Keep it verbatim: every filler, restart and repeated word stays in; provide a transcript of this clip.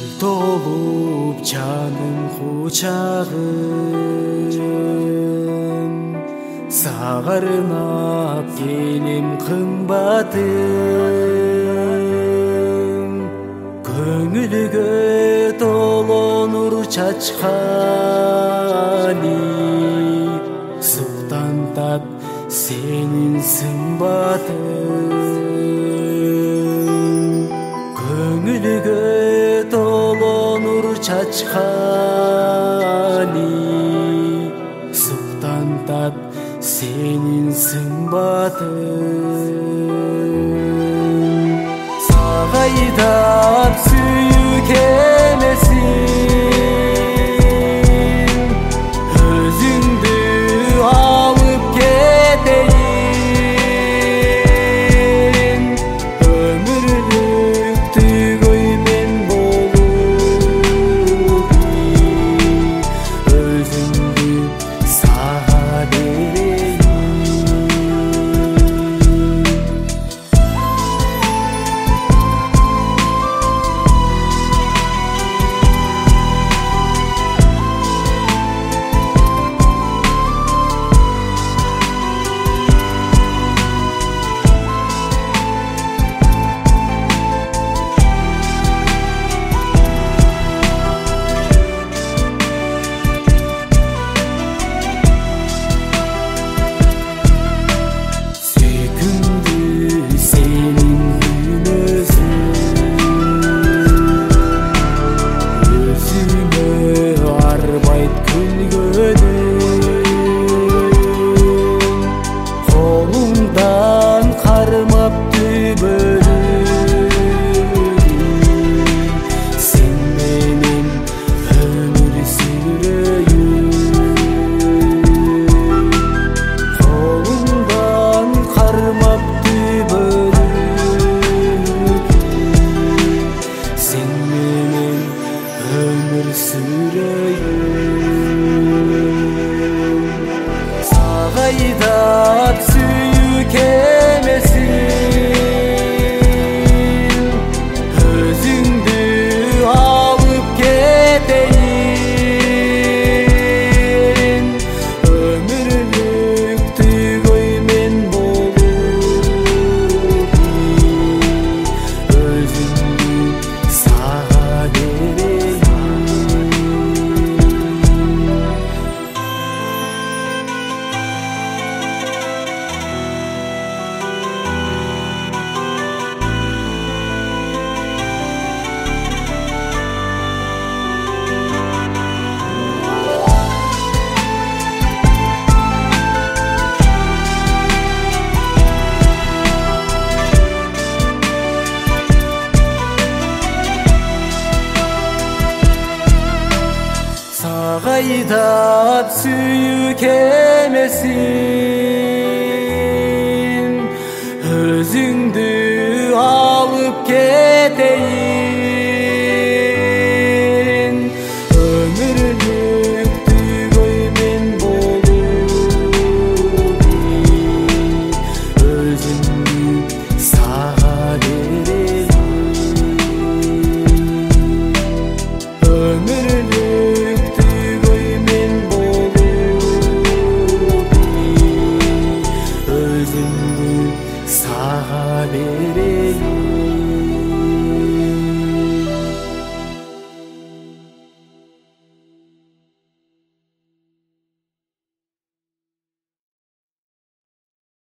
толуп жаным кучагым, сагарнап келем кымбатым. Көңүлгө толо нур чачканы, суктантат сенин сымбатың. Көңүлгө толо нур чачканы, суктантат сенин сымбатың. Сага айдап сүйүк эмесин, өзүңдү алып кетейин. Өмүрлүк түйгөй мен болуп, өзүңдү сага берейин. Колуңдан кармапты бөлүп, сен менен өмүр сүрөйүн. Колуңдан кармапты бөлүп, сен менен өмүр сүрөйүн. Сага айдап сүйүк эмесин, өзүңдү алып кетейин. Өмүрлүк түйгөй мен болуп, өзүңдү сага берейин. Сага айдап сүйүк эмесин, өзүңдү алып кетейин.